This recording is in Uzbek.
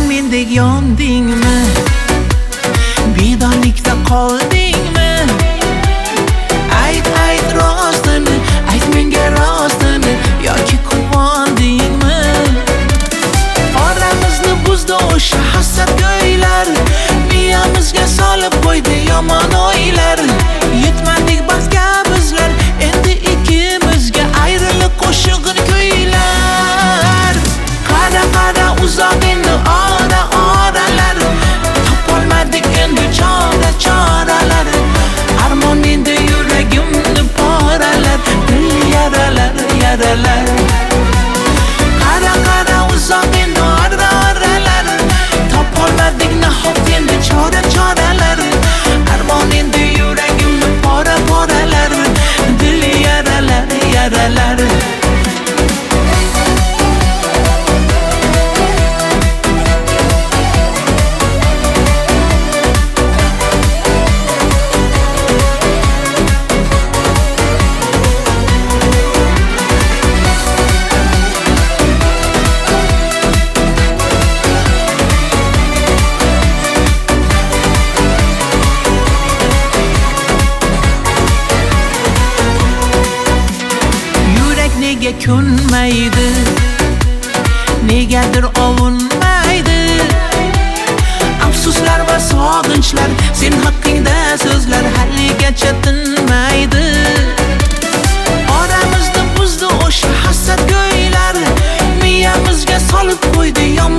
mendek yondingmi? Bedorlikda qoldingmi? Ayt rostini, ayt menga rostini, yoki quvondingmi? Oramizni buzdi o'sha hasadgo'ylar, miyamizga solib qo'ydi yomon o'ylar. Yetmadik baxtga bizlar, endi ikkimizga ayrilib qo'shig'ini kuylar. Qara uzoq endi oralar, topolmadik endi choralar. Armon endi yuragimni poralar, dil yaralar. Qara uzoq endi oralar, topolmadik nahot endi choralar. Armon endi yuragimni poralar, dil yaralar. Nega ko'nmaydi, negadir ovunmaydi. Afsuslar va sog'inchlar, sen haqqingda so'zlar haligacha tinmaydi. Oramizni buzdi o'sha hasadgo'ylar, miyamizga solib qo'ydi yomon